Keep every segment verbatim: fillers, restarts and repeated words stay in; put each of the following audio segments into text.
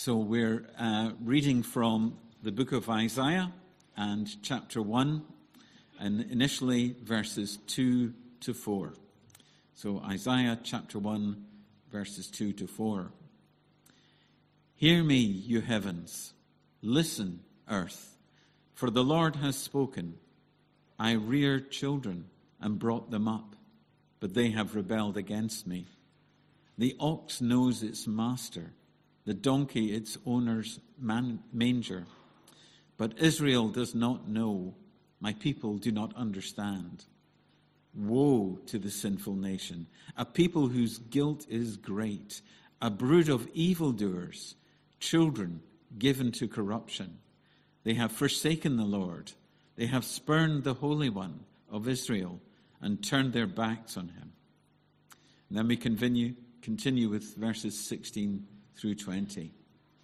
So we're uh, reading from the book of Isaiah and chapter one, and initially verses two to four. So Isaiah chapter one, verses two to four. Hear me, you heavens. Listen, earth. For the Lord has spoken. I reared children and brought them up, but they have rebelled against me. The ox knows its master, the donkey its owner's man- manger. But Israel does not know, my people do not understand. Woe to the sinful nation, a people whose guilt is great, a brood of evildoers, children given to corruption. They have forsaken the Lord. They have spurned the Holy One of Israel and turned their backs on him. And then we continue, continue with verses sixteen through twenty.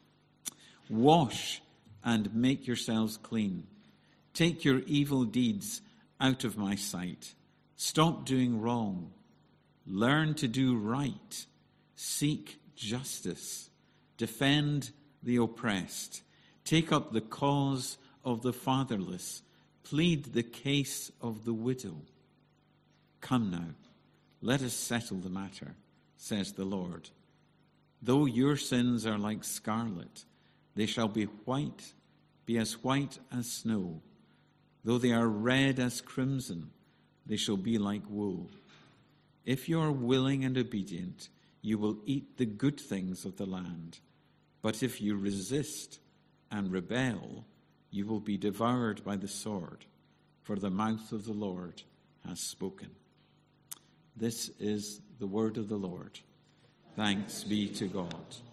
Wash and make yourselves clean. Take your evil deeds out of my sight. Stop doing wrong. Learn to do right. Seek justice. Defend the oppressed. Take up the cause of the fatherless. Plead the case of the widow. Come now, let us settle the matter, says the Lord. Though your sins are like scarlet, they shall be white, be as white as snow. Though they are red as crimson, they shall be like wool. If you are willing and obedient, you will eat the good things of the land. But if you resist and rebel, you will be devoured by the sword, for the mouth of the Lord has spoken. This is the word of the Lord. Thanks be to God.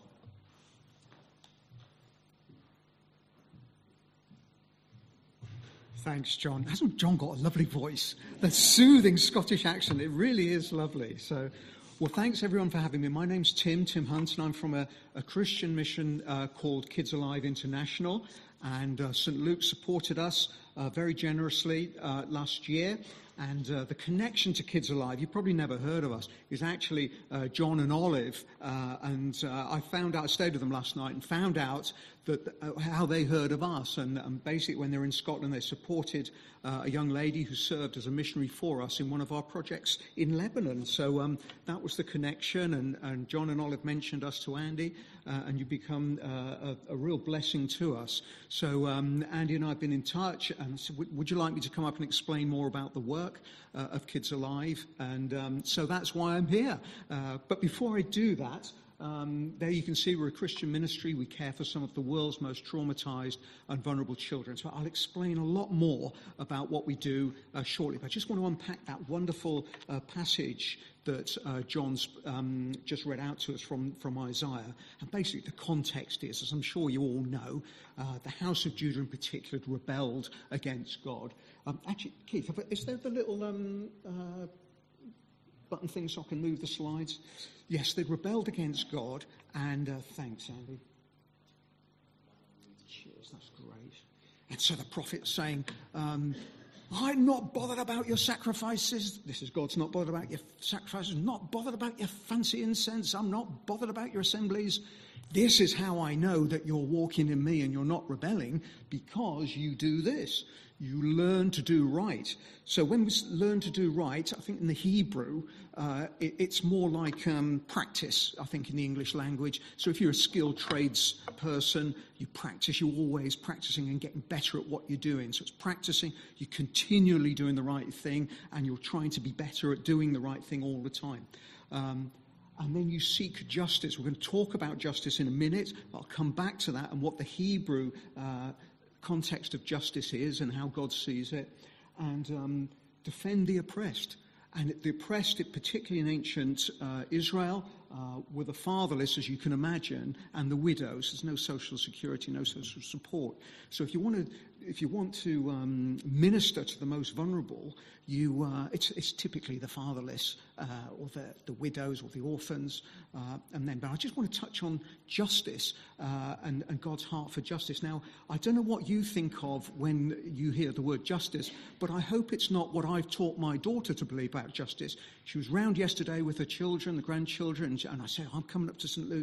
Thanks, John. Hasn't John got a lovely voice? That soothing Scottish accent, it really is lovely. So, well, thanks everyone for having me. My name's Tim, Tim Hunt, and I'm from a, a Christian mission uh, called Kids Alive International. And uh, Saint Luke supported us uh, very generously uh, last year. And uh, the connection to Kids Alive, you've probably never heard of us, is actually uh, John and Olive. Uh, and uh, I found out, I stayed with them last night and found out that uh, how they heard of us. And um, basically when they were in Scotland, they supported uh, a young lady who served as a missionary for us in one of our projects in Lebanon. So um, that was the connection. And, and John and Olive mentioned us to Andy, uh, and you become uh, a, a real blessing to us. So um, Andy and I have been in touch. And so w- would you like me to come up and explain more about the work Uh, of Kids Alive? And um, so that's why I'm here. Uh, but before I do that, um, there you can see we're a Christian ministry. We care for some of the world's most traumatized and vulnerable children. So I'll explain a lot more about what we do uh, shortly. But I just want to unpack that wonderful uh, passage that uh, John's um, just read out to us from, from Isaiah. And basically the context is, as I'm sure you all know, uh, the house of Judah in particular had rebelled against God. Um, actually, Keith, is there the little um, uh, button thing so I can move the slides? Yes, they'd rebelled against God, and uh, thanks, Andy. Cheers, that's great. And so the prophet's saying, um, I'm not bothered about your sacrifices. This is God's not bothered about your sacrifices, not bothered about your fancy incense. I'm not bothered about your assemblies. This is how I know that you're walking in me and you're not rebelling, because you do this. You learn to do right. So when we learn to do right, I think in the Hebrew, uh, it, it's more like um, practice, I think, in the English language. So if you're a skilled trades person, you practice, you're always practicing and getting better at what you're doing. So it's practicing, you're continually doing the right thing, and you're trying to be better at doing the right thing all the time. Um, And then you seek justice. We're going to talk about justice in a minute. I'll come back to that and what the Hebrew uh, context of justice is and how God sees it. And um, defend the oppressed. And the oppressed, particularly in ancient uh, Israel, uh, were the fatherless, as you can imagine, and the widows. There's no social security, no social support. So if you want to, if you want to um, minister to the most vulnerable, you uh, it's, it's typically the fatherless uh, or the, the widows or the orphans. Uh, and then, but I just want to touch on justice uh, and, and God's heart for justice. Now, I don't know what you think of when you hear the word justice, but I hope it's not what I've taught my daughter to believe about justice. She was round yesterday with her children, the grandchildren, and I said, I'm coming up to Saint Luke's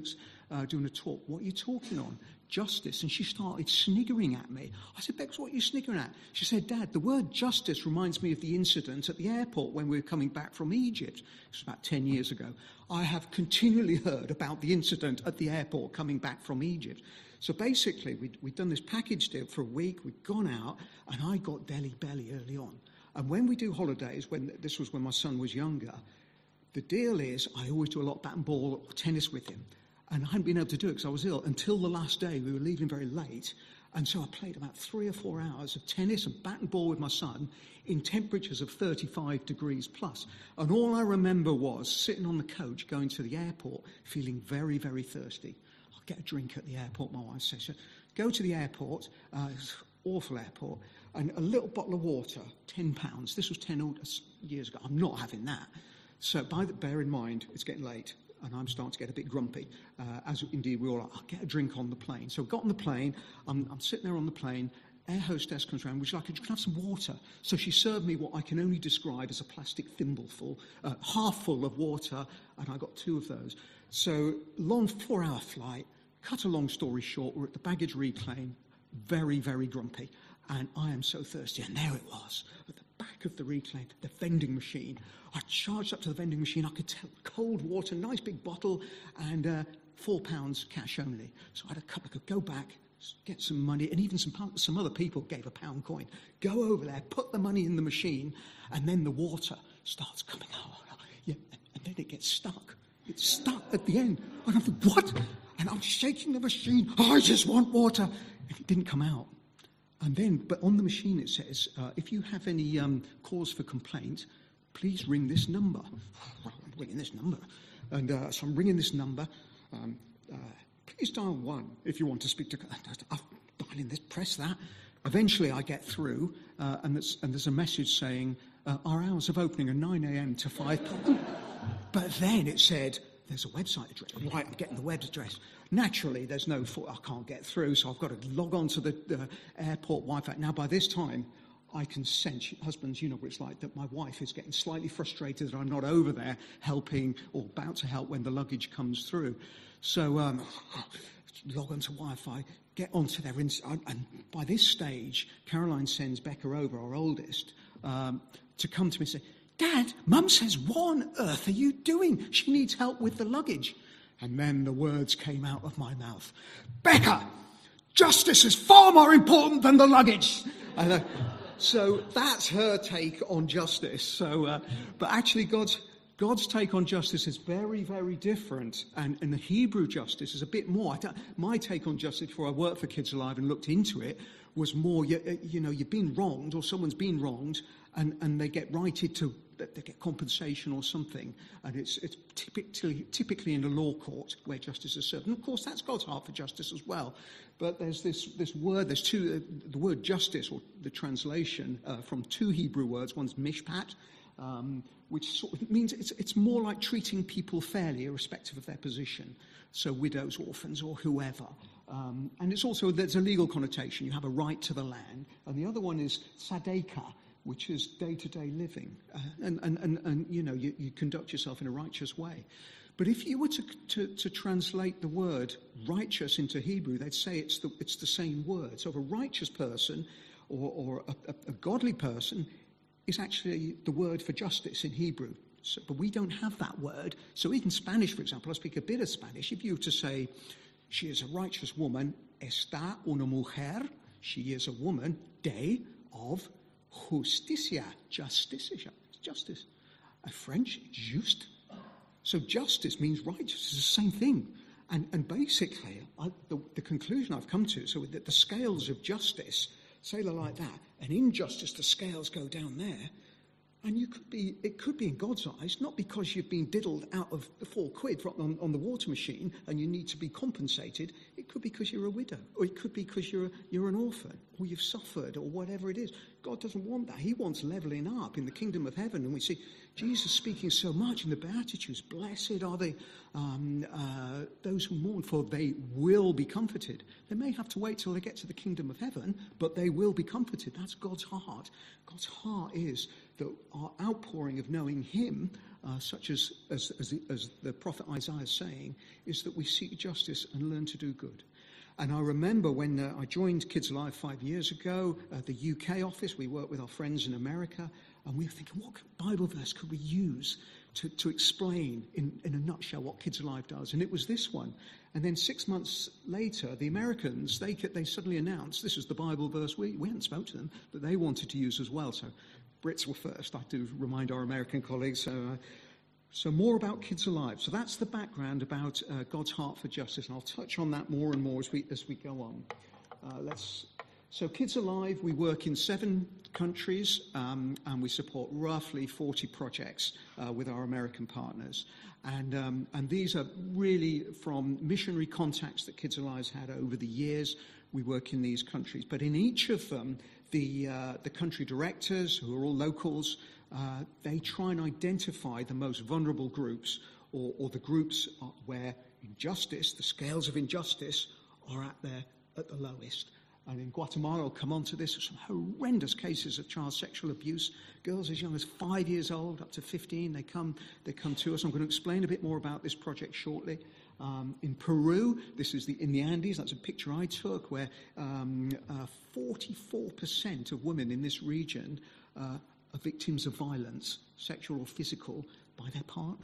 uh, doing a talk. What are you talking on? Justice. And she started sniggering at me. I said, Bex, what are you sniggering at? She said, Dad, the word justice reminds me of the incident at the airport when we were coming back from Egypt. It was about ten years ago. I have continually heard about the incident at the airport coming back from Egypt. So basically, we'd, we'd done this package deal for a week. We'd gone out, and I got Delhi belly early on. And when we do holidays, when this was when my son was younger, the deal is I always do a lot of bat and ball or tennis with him. And I hadn't been able to do it because I was ill until the last day. We were leaving very late. And so I played about three or four hours of tennis and bat and ball with my son in temperatures of thirty-five degrees plus. And all I remember was sitting on the coach going to the airport, feeling very, very thirsty. I'll get a drink at the airport, my wife says. So go to the airport, uh, it's an awful airport, and a little bottle of water, ten pounds. This was ten years ago. I'm not having that. So by the, bear in mind, it's getting late. And I'm starting to get a bit grumpy, uh, as indeed we all are. I'll get a drink on the plane. So I got on the plane. I'm, I'm sitting there on the plane. Air hostess comes around. Would you like a, you can have some water? So she served me what I can only describe as a plastic thimbleful, uh, half full of water, and I got two of those. So long four-hour flight. Cut a long story short, we're at the baggage reclaim. Very, very grumpy. And I am so thirsty. And there it was, at the back of the reclaim, the vending machine. I charged up to the vending machine. I could tell cold water, nice big bottle, and uh, four pounds cash only. So I had a couple. I could go back, get some money, and even some some other people gave a pound coin. Go over there, put the money in the machine, and then the water starts coming out. Yeah, and then it gets stuck. It's stuck at the end. And I thought, what? And I'm shaking the machine. Oh, I just want water. And it didn't come out. And then, but on the machine it says, uh, if you have any um, cause for complaint, please ring this number. I'm ringing this number. And uh, so I'm ringing this number. Um, uh, please dial one if you want to speak to... I'm dialing this, press that. Eventually I get through, uh, and, there's, and there's a message saying, uh, our hours of opening are nine a.m. to five p.m. But then it said, there's a website address. Right, I'm getting the web address. Naturally, there's no... I can't get through, so I've got to log on to the uh, airport Wi-Fi. Now, by this time... I can sense, husbands, you know what it's like, that my wife is getting slightly frustrated that I'm not over there helping or about to help when the luggage comes through. So um, log onto Wi-Fi, get onto their... Ins- and by this stage, Caroline sends Becca over, our oldest, um, to come to me and say, Dad, Mum says, what on earth are you doing? She needs help with the luggage. And then the words came out of my mouth. Becca, justice is far more important than the luggage. And, uh, So that's her take on justice. So, uh, but actually, God's God's take on justice is very, very different, and, and the Hebrew justice is a bit more. I don't, my take on justice, before I worked for Kids Alive and looked into it, was more. You, you know, you've been wronged, or someone's been wronged, and, and they get righted to. They get compensation or something, and it's it's typically typically in a law court where justice is served. And of course, that's God's heart for justice as well. But there's this this word. There's two. Uh, the word justice, or the translation uh, from two Hebrew words. One's mishpat, um, which sort of means it's it's more like treating people fairly, irrespective of their position. So widows, orphans, or whoever. Um, and it's also there's a legal connotation. You have a right to the land, and the other one is tzedakah, which is day-to-day living. Uh, and, and, and, and, you know, you, you conduct yourself in a righteous way. But if you were to, to, to translate the word righteous into Hebrew, they'd say it's the, it's the same word. So a righteous person or, or a, a, a godly person is actually the word for justice in Hebrew. So, but we don't have that word. So in Spanish, for example, I speak a bit of Spanish. If you were to say, she is a righteous woman, está una mujer, she is a woman, de, of, justicia, justice, justice. A French, juste. So justice means righteous. It's the same thing. And, and basically, I, the, the conclusion I've come to, so that the scales of justice sail like that, and injustice, the scales go down there. And you could be, it could be in God's eyes, not because you've been diddled out of the four quid on, on the water machine and you need to be compensated. It could be because you're a widow, or it could be because you're, a, you're an orphan, or you've suffered, or whatever it is. God doesn't want that. He wants levelling up in the kingdom of heaven. And we see Jesus speaking so much in the Beatitudes. Blessed are they, um, uh, those who mourn, for they will be comforted. They may have to wait till they get to the kingdom of heaven, but they will be comforted. That's God's heart. God's heart is that our outpouring of knowing him, uh, such as, as, as, the, as the prophet Isaiah is saying, is that we seek justice and learn to do good. And I remember when uh, I joined Kids Alive five years ago, uh, the U K office, we worked with our friends in America, and we were thinking, what Bible verse could we use to, to explain in, in a nutshell what Kids Alive does? And it was this one. And then six months later, the Americans, they they suddenly announced this is the Bible verse we, we hadn't spoke to them, that they wanted to use as well. So Brits were first, I do remind our American colleagues. So, uh, so more about Kids Alive. So that's the background about uh, God's heart for justice, and I'll touch on that more and more as we as we go on. Uh, let's. So Kids Alive, we work in seven countries, um, and we support roughly forty projects uh, with our American partners. And um, and these are really from missionary contacts that Kids Alive's had over the years. We work in these countries. But in each of them, the uh, the country directors, who are all locals, uh, they try and identify the most vulnerable groups, or, or the groups where injustice, the scales of injustice, are at their at the lowest. And in Guatemala, I'll come on to this, some horrendous cases of child sexual abuse. Girls as young as five years old, up to fifteen, they come they come to us. I'm going to explain a bit more about this project shortly. Um, in Peru, this is the in the Andes, that's a picture I took, where um, uh, forty-four percent of women in this region uh, are victims of violence, sexual or physical, by their partner.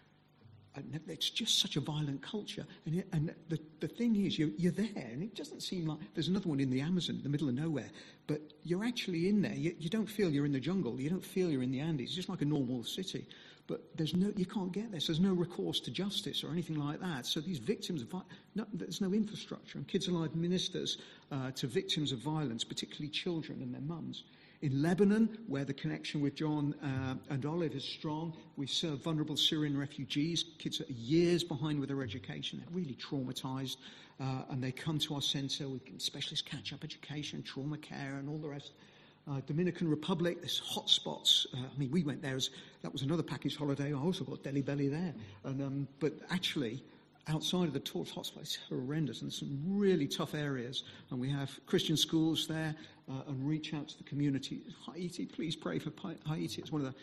And it's just such a violent culture. And, it, and the, the thing is, you're, you're there, and it doesn't seem like... There's another one in the Amazon, the middle of nowhere. But you're actually in there. You, you don't feel you're in the jungle. You don't feel you're in the Andes. It's just like a normal city. But there's no, you can't get there. So there's no recourse to justice or anything like that. So these victims of violence... No, there's no infrastructure. And Kids Alive ministers uh, to victims of violence, particularly children and their mums. In Lebanon, where the connection with John uh, and Olive is strong, we serve vulnerable Syrian refugees. Kids are years behind with their education. They're really traumatized, uh, and they come to our centre. We can specialist catch-up education, trauma care, and all the rest. Uh, Dominican Republic, there's hotspots. Uh, I mean, we went there as that was another package holiday. I also got Delhi Belly there, and um, but actually, outside of the tourist hotspots, it's horrendous, and some really tough areas. And we have Christian schools there, uh, and reach out to the community. Haiti, please pray for Haiti. It's one of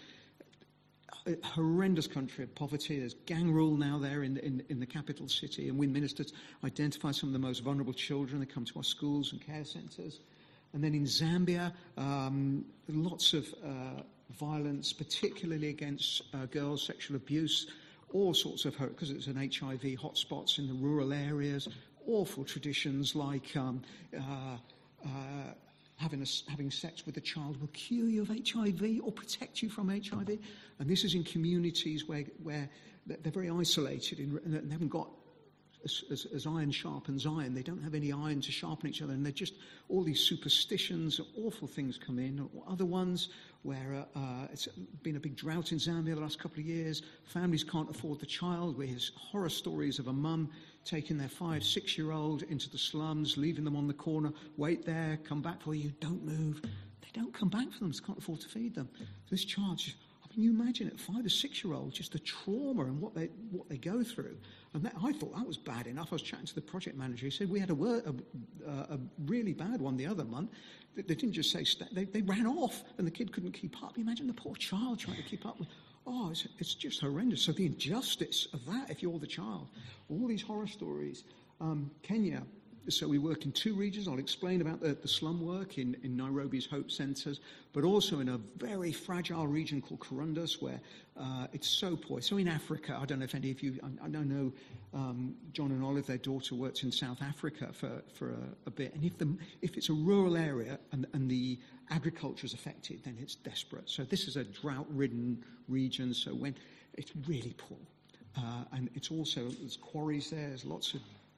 the uh, horrendous country of poverty. There's gang rule now there in, in, in the capital city, and we ministers identify some of the most vulnerable children. They come to our schools and care centres. And then in Zambia, um, lots of uh, violence, particularly against uh, girls, sexual abuse, all sorts of, because it's an H I V hotspots in the rural areas, awful traditions like um, uh, uh, having, a, having sex with a child will cure you of H I V or protect you from H I V. And this is in communities where, where they're very isolated and they haven't got, as, as, as iron sharpens iron, they don't have any iron to sharpen each other, and they're just, all these superstitions, awful things come in. Other ones where uh, uh, it's been a big drought in Zambia the last couple of years, families can't afford the child. We hear horror stories of a mum taking their five, six-year-old into the slums, leaving them on the corner, wait there, come back for you, don't move. They don't come back for them, because they can't afford to feed them. This child, I mean, you imagine it, five or six-year-old, just the trauma and what they what they go through. And that, I thought that was bad enough. I was chatting to the project manager. He said, we had a, word, a, a really bad one the other month. They, they didn't just say, st- they, they ran off and the kid couldn't keep up. You imagine the poor child trying to keep up with, oh, it's, it's just horrendous. So the injustice of that, if you're the child, all these horror stories. Um, Kenya, so we work in two regions. I'll explain about the, the slum work in, in Nairobi's Hope Centres, but also in a very fragile region called Kurundus, where uh, it's so poor. So in Africa, I don't know if any of you, I, I don't know, um, John and Olive, their daughter, worked in South Africa for, for a, a bit. And if the if it's a rural area and, and the agriculture is affected, then it's desperate. So this is a drought-ridden region, so when it's really poor. Uh, and it's also, there's quarries there, there's lots of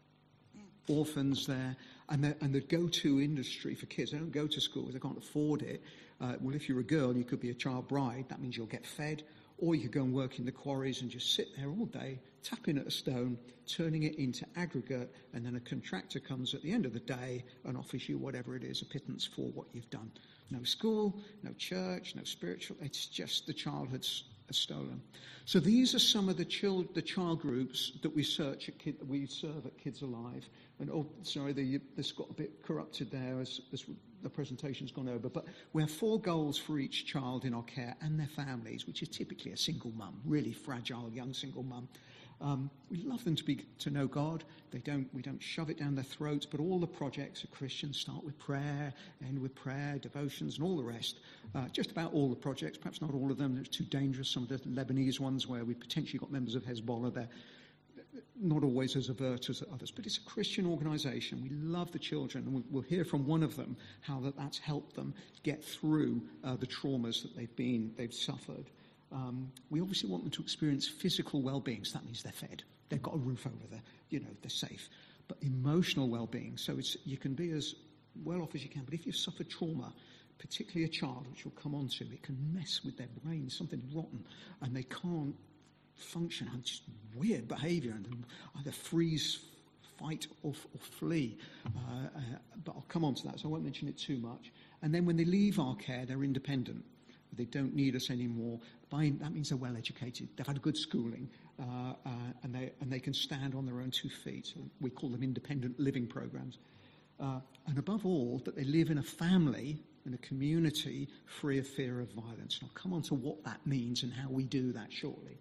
orphans there, and the, and the go-to industry for kids. They don't go to school, they can't afford it. Uh, well, if you're a girl, you could be a child bride. That means you'll get fed, or you could go and work in the quarries and just sit there all day, tapping at a stone, turning it into aggregate, and then a contractor comes at the end of the day and offers you whatever it is, a pittance for what you've done. No school, no church, no spiritual. It's just the childhood stolen. So these are some of the child, the child groups that we search at kid, we serve at Kids Alive. And oh, sorry, the, this got a bit corrupted there as, as the presentation's gone over. But we have four goals for each child in our care and their families, which is typically a single mum, really fragile young single mum. Um, we love them to be to know God. They don't. We don't shove it down their throats. But all the projects are Christian. Start with prayer, end with prayer, devotions, and all the rest. Uh, just about all the projects. Perhaps not all of them. It's too dangerous. Some of the Lebanese ones where we potentially got members of Hezbollah there. Not always as overt as others, but it's a Christian organisation. We love the children, and we'll hear from one of them how that that's helped them get through uh, the traumas that they've been they've suffered. Um, we obviously want them to experience physical well-being, so that means they're fed. They've got a roof over their, you know, they're safe. But emotional well-being, so it's you can be as well off as you can. But if you've suffered trauma, particularly a child, which we'll come on to, it can mess with their brain, something rotten, and they can't function. And just weird behaviour, and either freeze, fight, or, or flee. Uh, uh, but I'll come on to that, so I won't mention it too much. And then when they leave our care, they're independent. They don't need us anymore. By, that means they're well educated. They've had good schooling, uh, uh, and they and they can stand on their own two feet. So we call them independent living programs. Uh, and above all, that they live in a family, in a community free of fear of violence. And I'll come on to what that means and how we do that shortly.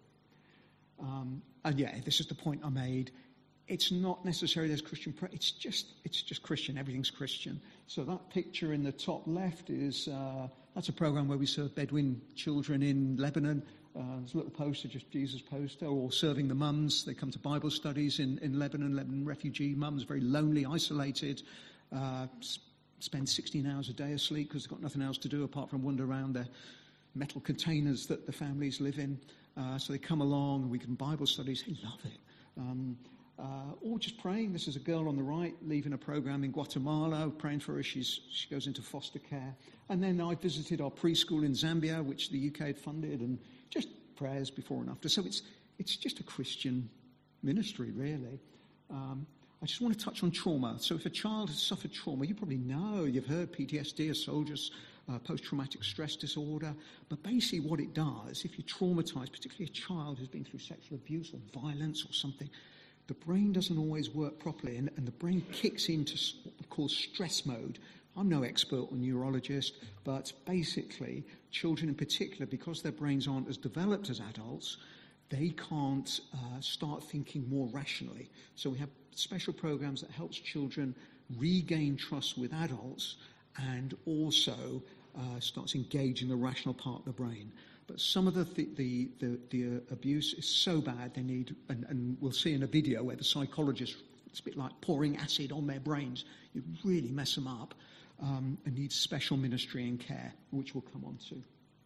Um, and yeah, this is the point I made. It's not necessarily as Christian. It's just it's just Christian. Everything's Christian. So that picture in the top left is. Uh, That's a program where we serve Bedouin children in Lebanon. Uh, there's a little poster, just Jesus poster, or serving the mums. They come to Bible studies in, in Lebanon, Lebanon refugee mums, very lonely, isolated, uh, spend sixteen hours a day asleep because they've got nothing else to do apart from wander around their metal containers that the families live in. Uh, so they come along and we can Bible studies. They love it. Um, Uh, or just praying. This is a girl on the right leaving a program in Guatemala, praying for her. She's, she goes into foster care. And then I visited our preschool in Zambia, which the U K had funded, and just prayers before and after. So it's it's just a Christian ministry, really. Um, I just want to touch on trauma. So if a child has suffered trauma, you probably know, you've heard P T S D, a soldier's uh, post-traumatic stress disorder. But basically what it does, if you're traumatized, particularly a child who's been through sexual abuse or violence or something, the brain doesn't always work properly, and, and the brain kicks into what we call stress mode. I'm no expert or neurologist, but basically, children in particular, because their brains aren't as developed as adults, they can't uh, start thinking more rationally. So we have special programs that helps children regain trust with adults and also uh, starts engaging the rational part of the brain. But some of the the the, the uh, abuse is so bad they need, and, and we'll see in a video where the psychologist, it's a bit like pouring acid on their brains. You really mess them up, um, and need special ministry and care, which we'll come on to.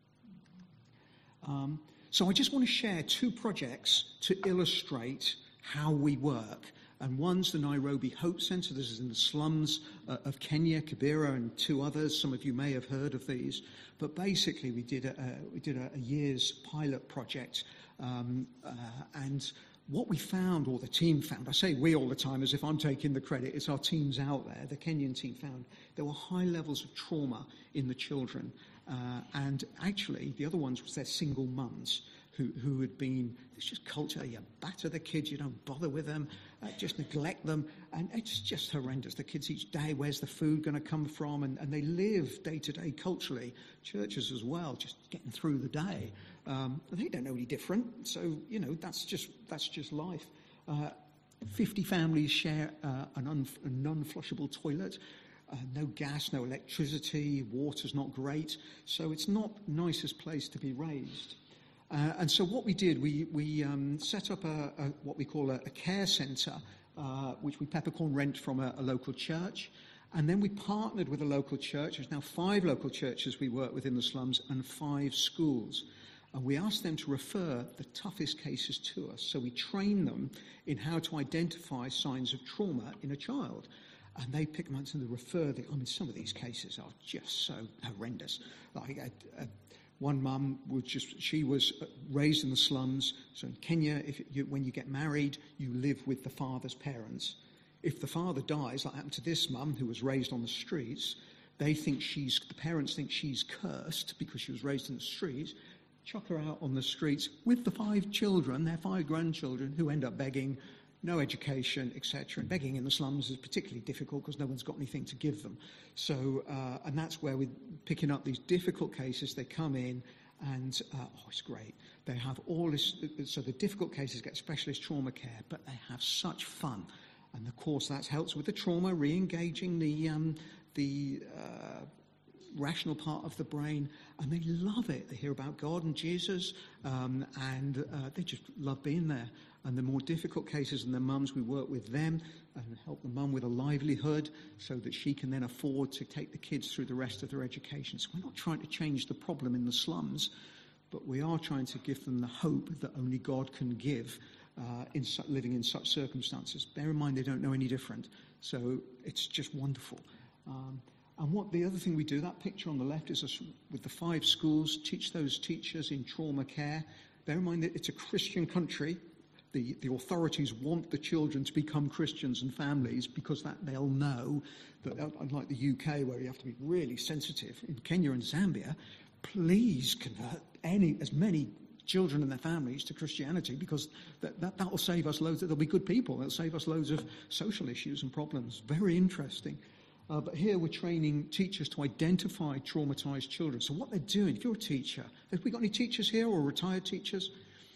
Um, so I just want to share two projects to illustrate how we work. And one's the Nairobi Hope Centre. This is in the slums uh, of Kenya, Kibera, and two others. Some of you may have heard of these. But basically, we did a, a we did a, a year's pilot project, um, uh, and what we found, or the team found, I say we all the time as if I'm taking the credit, it's our teams out there, the Kenyan team found, there were high levels of trauma in the children. Uh, and actually, the other ones was their single mums who, who had been, it's just culture, you batter the kids, you don't bother with them, uh, just neglect them, and it's just horrendous. The kids each day, where's the food going to come from? And, and they live day to day culturally, churches as well, just getting through the day. Um, they don't know any different, so, you know, that's just that's just life. Uh, fifty families share uh, an un- a non-flushable toilet. Uh, no gas, no electricity, water's not great, so it's not the nicest place to be raised. Uh, and so what we did, we, we um, set up a, a, what we call a, a care centre, uh, which we peppercorn rent from a, a local church. And then we partnered with a local church. There's now five local churches we work with in the slums and five schools. And we asked them to refer the toughest cases to us. So we train them in how to identify signs of trauma in a child. And they pick them up and they refer them. I mean, some of these cases are just so horrendous. Like a, a, one mum was just, she was raised in the slums. So in Kenya, if you, when you get married, you live with the father's parents. If the father dies, like happened to this mum who was raised on the streets, they think she's, the parents think she's cursed because she was raised in the streets. chuck her out on the streets with the five children, their five grandchildren, who end up begging, no education, et cetera. And begging in the slums is particularly difficult because no one's got anything to give them. So, uh, and that's where we're picking up these difficult cases. They come in and, uh, oh, it's great. They have all this, so the difficult cases get specialist trauma care, but they have such fun. And of course that helps with the trauma, re-engaging the, um, the uh, rational part of the brain, and they love it. They hear about God and Jesus, um, and uh, they just love being there. And the more difficult cases and their mums, we work with them and help the mum with a livelihood so that she can then afford to take the kids through the rest of their education. So we're not trying to change the problem in the slums, but we are trying to give them the hope that only God can give uh, in su- living in such circumstances. Bear in mind they don't know any different, so it's just wonderful. Um, and what the other thing we do, that picture on the left is us with the five schools, teach those teachers in trauma care. Bear in mind that it's a Christian country. The, the authorities want the children to become Christians and families because that they'll know that, unlike the U K where you have to be really sensitive, in Kenya and Zambia, please convert any as many children and their families to Christianity because that, that, that will save us loads. They'll be good people. They'll save us loads of social issues and problems. Very interesting. Uh, but here we're training teachers to identify traumatized children. So what they're doing, if you're a teacher, have we got any teachers here or retired teachers?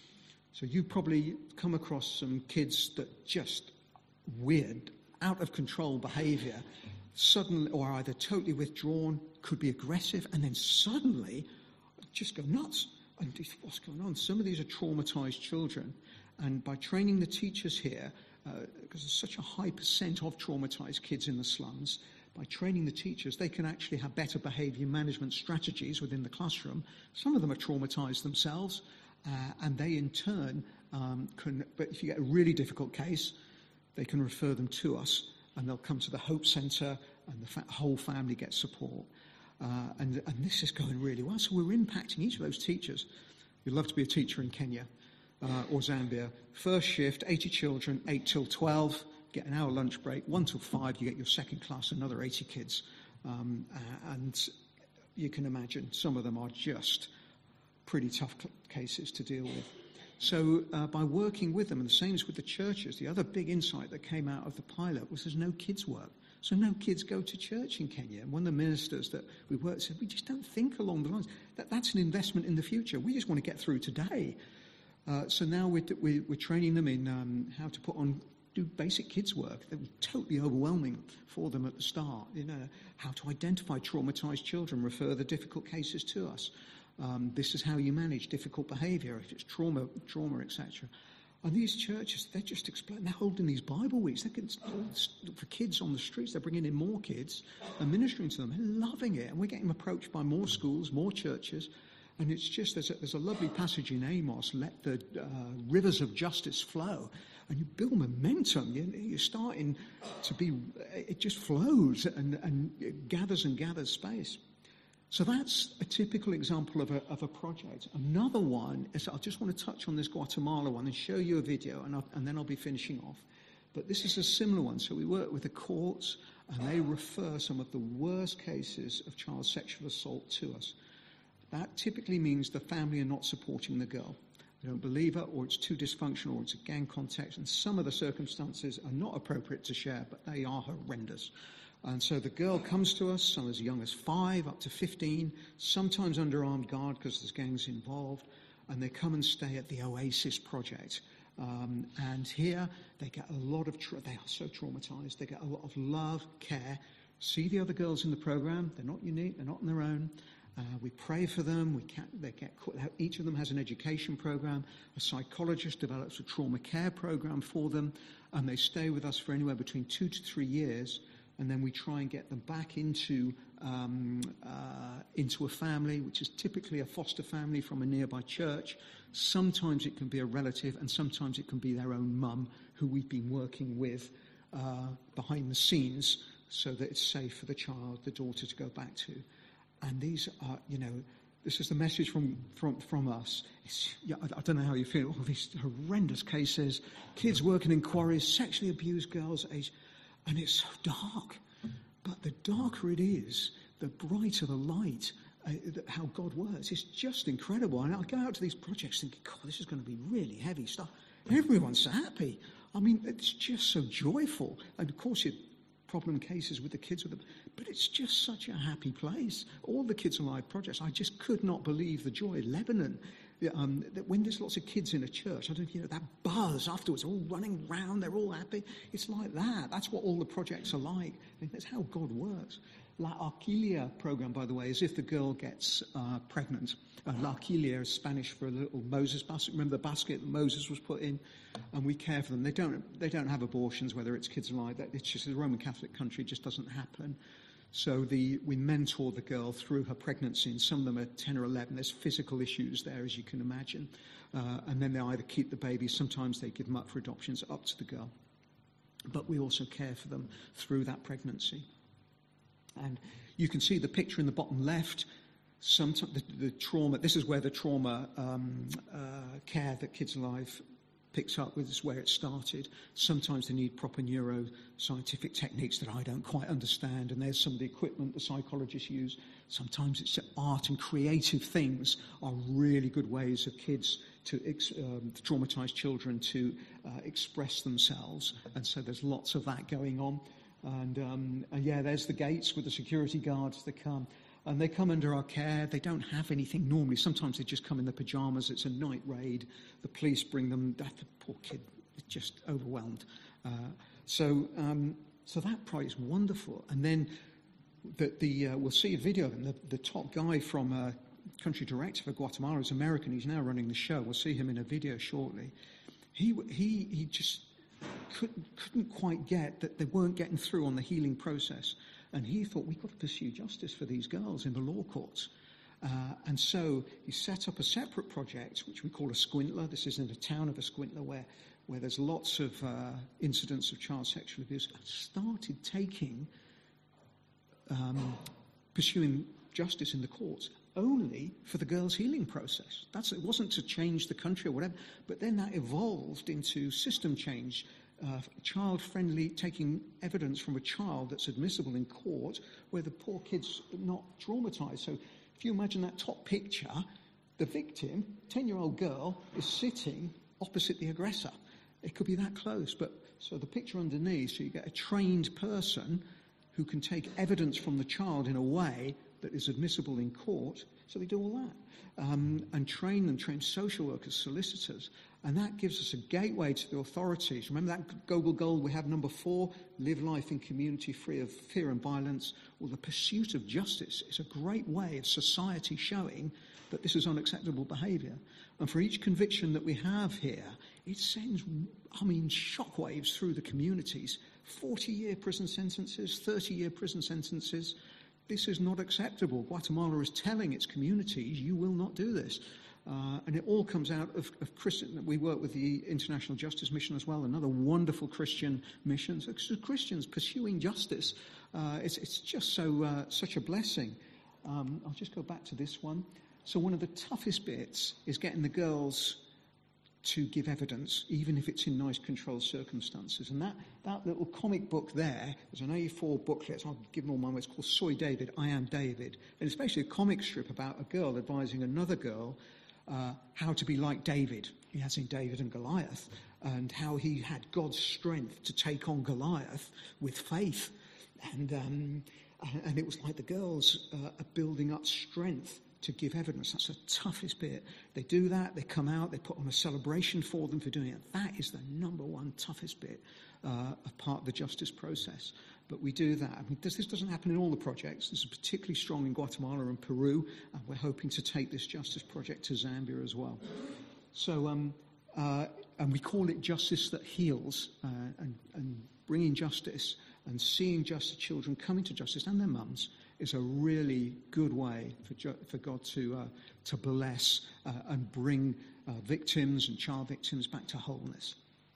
So you probably come across some kids that just weird, out of control behaviour, suddenly, or either totally withdrawn, could be aggressive, and then suddenly just go nuts. And what's going on? Some of these are traumatised children. And by training the teachers here, uh, because there's such a high percent of traumatised kids in the slums, by training the teachers, they can actually have better behaviour management strategies within the classroom. Some of them are traumatised themselves. Uh, and they in turn um, can, but if you get a really difficult case, they can refer them to us and they'll come to the Hope Centre and the fa- whole family gets support. Uh, and, and this is going really well. So we're impacting each of those teachers. You'd love to be a teacher in Kenya uh, or Zambia. First shift, eighty children, eight till twelve, get an hour lunch break, one till five, you get your second class, another eighty kids. Um, uh, and you can imagine some of them are just pretty tough cases to deal with. So uh, by working with them, and the same as with the churches, the other big insight that came out of the pilot was there's no kids work. So no kids go to church in Kenya. And one of the ministers that we worked with said, we just don't think along the lines. That, that's an investment in the future. We just want to get through today. Uh, so now we're, we're, we're training them in um, how to put on, do basic kids work. That was totally overwhelming for them at the start. You know, how to identify traumatized children, refer the difficult cases to us. Um, this is how you manage difficult behaviour, if it's trauma, trauma, et cetera. And these churches, they're just explaining, they're holding these Bible weeks. They're getting, for kids on the streets, they're bringing in more kids and ministering to them. They're loving it. And we're getting approached by more schools, more churches. And it's just, there's a, there's a lovely passage in Amos, let the uh, rivers of justice flow. And you build momentum. You, you're starting to be, it just flows and, and it gathers and gathers space. So that's a typical example of a, of a project. Another one is, I just want to touch on this Guatemala one and show you a video, and, I'll, and then I'll be finishing off. But this is a similar one. So we work with the courts, and they refer some of the worst cases of child sexual assault to us. That typically means the family are not supporting the girl. They don't believe her, or it's too dysfunctional, or it's a gang context, and some of the circumstances are not appropriate to share, but they are horrendous. And so the girl comes to us, some as young as five, up to fifteen, sometimes under armed guard because there's gangs involved, and they come and stay at the Oasis Project. Um, and here they get a lot of, tra- they are so traumatized, they get a lot of love, care, see the other girls in the program, they're not unique, they're not on their own. Uh, we pray for them, we can, they get, each of them has an education program, a psychologist develops a trauma care program for them, and they stay with us for anywhere between two to three years. And then we try and get them back into um, uh, into a family, which is typically a foster family from a nearby church. Sometimes it can be a relative, and sometimes it can be their own mum, who we've been working with uh, behind the scenes, so that it's safe for the child, the daughter, to go back to. And these are, you know, this is the message from from, from us. It's, yeah, I, I don't know how you feel. All these horrendous cases, kids working in quarries, sexually abused girls, age. And it's so dark, but the darker it is, the brighter the light. uh, how God works. It's just incredible. And I go out to these projects thinking, God, this is going to be really heavy stuff. Everyone's so happy. I mean, it's just so joyful. And of course, you problem cases with the kids with them, but it's just such a happy place. All the Kids Alive projects, I just could not believe the joy. Lebanon, um, that when there's lots of kids in a church, I don't, you know, that buzz afterwards, all running around, they're all happy. It's like that. That's what all the projects are like. And that's how God works. La Arquilia program, by the way, is if the girl gets uh, pregnant. Uh, La Arquilia is Spanish for a little Moses basket. Remember the basket that Moses was put in? And we care for them. They don't They don't have abortions, whether it's Kids Alive. It's just a Roman Catholic country. It just doesn't happen. So the we mentor the girl through her pregnancy, and some of them are ten or eleven. There's physical issues there, as you can imagine. Uh, and then they either keep the baby. Sometimes they give them up for adoption. It's up to the girl. But we also care for them through that pregnancy. And you can see the picture in the bottom left. Sometimes the, the trauma, this is where the trauma um, uh, care that Kids Alive picks up with, is where it started. Sometimes they need proper neuroscientific techniques that I don't quite understand, and there's some of the equipment the psychologists use. Sometimes it's art and creative things are really good ways of kids to um, traumatized children to uh, express themselves, and so there's lots of that going on. And, um, and yeah, there's the gates with the security guards that come. And they come under our care. They don't have anything normally. Sometimes they just come in their pajamas. It's a night raid. The police bring them. That the poor kid is just overwhelmed. Uh, so um, so that part is wonderful. And then the, the uh, we'll see a video of him. The, the top guy from uh, country director for Guatemala is American. He's now running the show. We'll see him in a video shortly. He he he just couldn't couldn't quite get that they weren't getting through on the healing process. And he thought, we've got to pursue justice for these girls in the law courts. Uh, and so he set up a separate project, which we call a Squintler. This is in the town of Escuintla, where, where there's lots of uh, incidents of child sexual abuse. And started taking, um, pursuing justice in the courts only for the girls' healing process. That's, it wasn't to change the country or whatever, but then that evolved into system change. Uh, child-friendly, taking evidence from a child that's admissible in court where the poor kid's not traumatized. So if you imagine that top picture, the victim, ten-year-old girl, is sitting opposite the aggressor. It could be that close. But so the picture underneath, so you get a trained person who can take evidence from the child in a way that is admissible in court. So they do all that. Um, and train them, train social workers, solicitors. And that gives us a gateway to the authorities. Remember that global goal we have, number four, live life in community free of fear and violence. Well, the pursuit of justice is a great way of society showing that this is unacceptable behaviour. And for each conviction that we have here, it sends, I mean, shockwaves through the communities. forty-year prison sentences, thirty-year prison sentences. This is not acceptable. Guatemala is telling its communities, you will not do this. Uh, and it all comes out of, of Christian. We work with the International Justice Mission as well, another wonderful Christian mission. So Christians pursuing justice. Uh, it's, it's just so uh, such a blessing. Um, I'll just go back to this one. So one of the toughest bits is getting the girls to give evidence, even if it's in nice controlled circumstances. And that, that little comic book there is an A four booklet. I'll give them all mine. It's called Soy David, I Am David. And it's basically a comic strip about a girl advising another girl uh, how to be like David. He has in David and Goliath, and how he had God's strength to take on Goliath with faith. And, um, and it was like the girls uh, are building up strength to give evidence. That's the toughest bit. They do that, they come out, they put on a celebration for them for doing it. That is the number one toughest bit uh, of part of the justice process. But we do that. I mean, this, this doesn't happen in all the projects. This is particularly strong in Guatemala and Peru, and we're hoping to take this justice project to Zambia as well. So, um, uh, and we call it justice that heals, uh, and, and bringing justice and seeing justice children coming to justice and their mums is a really good way for, ju- for God to uh, to bless uh, and bring uh, victims and child victims back to wholeness.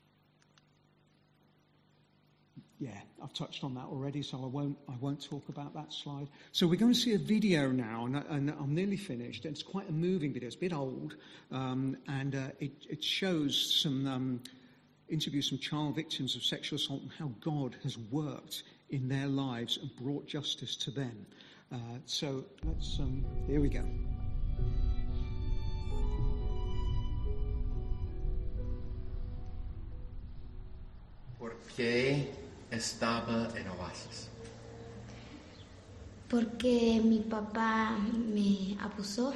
Yeah, I've touched on that already, so I won't I won't talk about that slide. So we're going to see a video now, and, and I'm nearly finished. It's quite a moving video. It's a bit old, um, and uh, it, it shows some um, interviews from child victims of sexual assault and how God has worked in their lives and brought justice to them. Uh, so let's, um, here we go. ¿Por qué estaba en Oasis? Porque mi papá me abusó.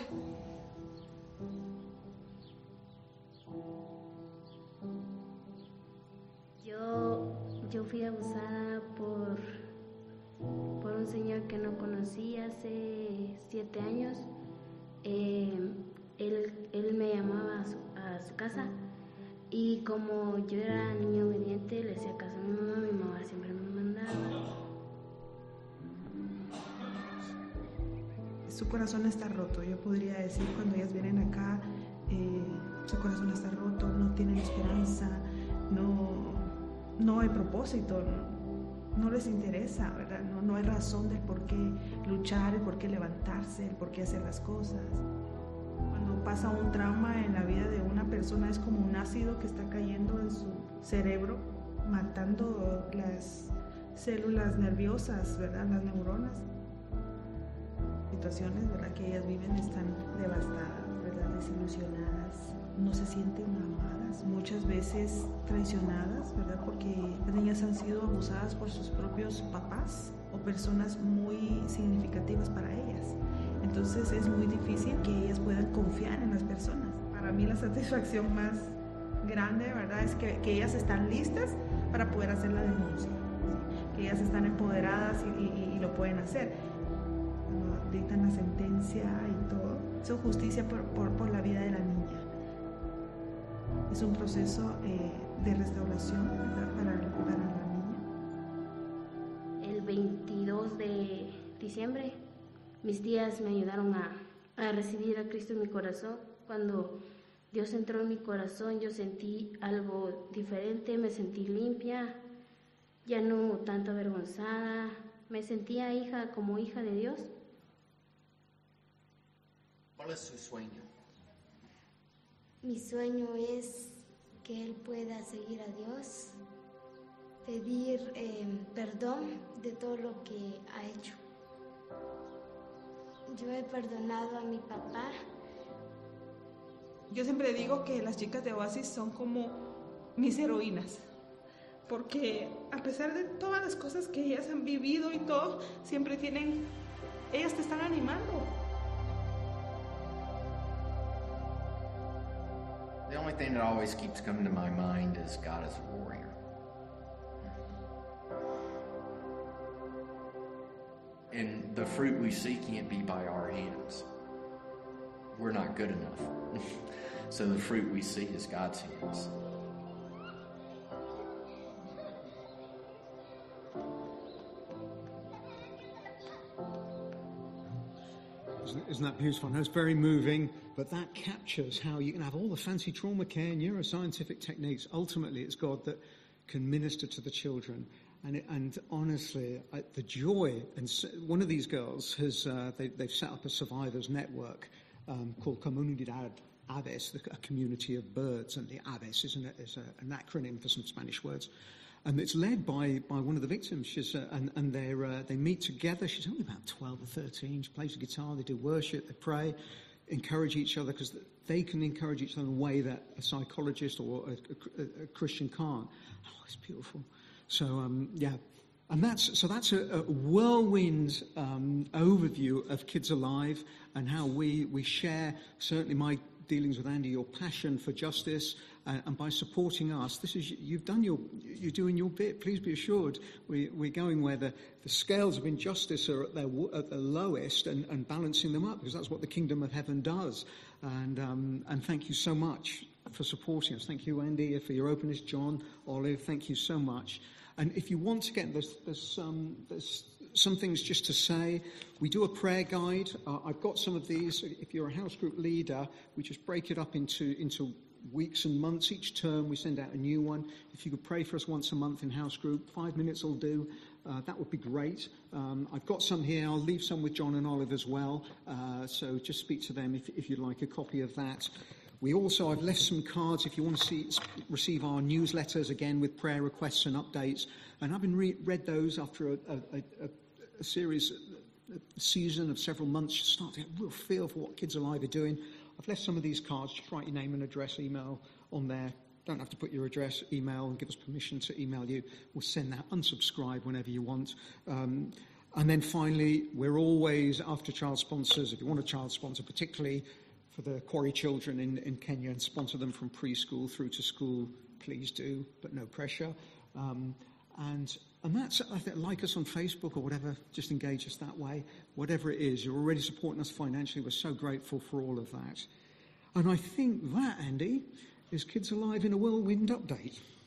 Yo, yo fui abusada por, por un señor que no conocí hace siete años. Eh, él, él me llamaba a su, a su casa y como yo era niña obediente, le hacía caso a mi mamá, mi mamá siempre me mandaba. Su corazón está roto, yo podría decir, cuando ellas vienen acá, eh, su corazón está roto, no tienen esperanza, no, no hay propósito, no, no les interesa, ¿verdad? No, no hay razón del por qué luchar, el por qué levantarse, el por qué hacer las cosas. Cuando pasa un trauma en la vida de una persona es como un ácido que está cayendo en su cerebro, matando las células nerviosas, ¿verdad? Las neuronas. Situaciones, ¿verdad?, que ellas viven están devastadas, ¿verdad?, desilusionadas, no se sienten amadas, muchas veces traicionadas, ¿verdad?, porque las niñas han sido abusadas por sus propios papás o personas muy significativas para ellas. Entonces es muy difícil que ellas puedan confiar en las personas. Para mí la satisfacción más grande, ¿verdad?, es que, que ellas están listas para poder hacer la denuncia, ¿sí?, que ellas están empoderadas y, y, y lo pueden hacer. Dictan la sentencia y todo. Eso es justicia por, por, por la vida de la niña. Es un proceso eh, de restauración, ¿verdad?, para, para la niña. El veintidós de diciembre, mis tías me ayudaron a, a recibir a Cristo en mi corazón. Cuando Dios entró en mi corazón, yo sentí algo diferente, me sentí limpia, ya no tanto avergonzada, me sentía hija como hija de Dios. ¿Cuál es su sueño? Mi sueño es que él pueda seguir a Dios, pedir eh, perdón de todo lo que ha hecho. Yo he perdonado a mi papá. Yo siempre digo que las chicas de Oasis son como mis heroínas, porque a pesar de todas las cosas que ellas han vivido y todo, siempre tienen, ellas te están animando. The only thing that always keeps coming to my mind is God is a warrior. And the fruit we see can't be by our hands. We're not good enough. So the fruit we see is God's hands. Isn't that beautiful? I know it's very moving, but that captures how you can have all the fancy trauma care, neuroscientific techniques. Ultimately, it's God that can minister to the children. And, it, and honestly, I, the joy, and one of these girls has, uh, they, they've set up a survivors network um, called Comunidad Aves, a community of birds, and the Aves is an, is a, an acronym for some Spanish words. And it's led by, by one of the victims. She's, uh, and and they're, uh, they meet together. She's only about twelve or thirteen. She plays the guitar. They do worship. They pray, encourage each other, because they can encourage each other in a way that a psychologist or a, a, a Christian can't. Oh, it's beautiful. So, um, yeah. And that's, so that's a, a whirlwind um, overview of Kids Alive and how we, we share, certainly my dealings with Andy, your passion for justice, uh, and by supporting us, this is you've done your you're doing your bit. Please be assured, we, we're going where the, the scales of injustice are at their at the lowest, and, and balancing them up, because that's what the kingdom of heaven does. And um, and thank you so much for supporting us. Thank you, Andy, for your openness. John, Olive, thank you so much. And if you want to get there's there's um, there's some things just to say. We do a prayer guide. Uh, I've got some of these. If you're a house group leader, we just break it up into into weeks and months. Each term we send out a new one. If you could pray for us once a month in house group, five minutes will do. Uh, that would be great. Um, I've got some here. I'll leave some with John and Olive as well. Uh, so just speak to them if, if you'd like a copy of that. We also, I've left some cards if you want to see, receive our newsletters, again, with prayer requests and updates. And I've been re- read those after a, a, a, a series season of several months, you start to get a real feel for what Kids Alive are doing. I've left some of these cards. Just write your name and address, email on there. Don't have to put your address, email, and give us permission to email you. We'll send that. Unsubscribe whenever you want. Um, and then finally, we're always after child sponsors. If you want a child sponsor, particularly for the Quarry children in, in Kenya, and sponsor them from preschool through to school, please do, but no pressure. Um, and and that's, I think, like us on Facebook or whatever, just engage us that way. Whatever it is, you're already supporting us financially. We're so grateful for all of that. And I think that, Andy, is Kids Alive in a Whirlwind update.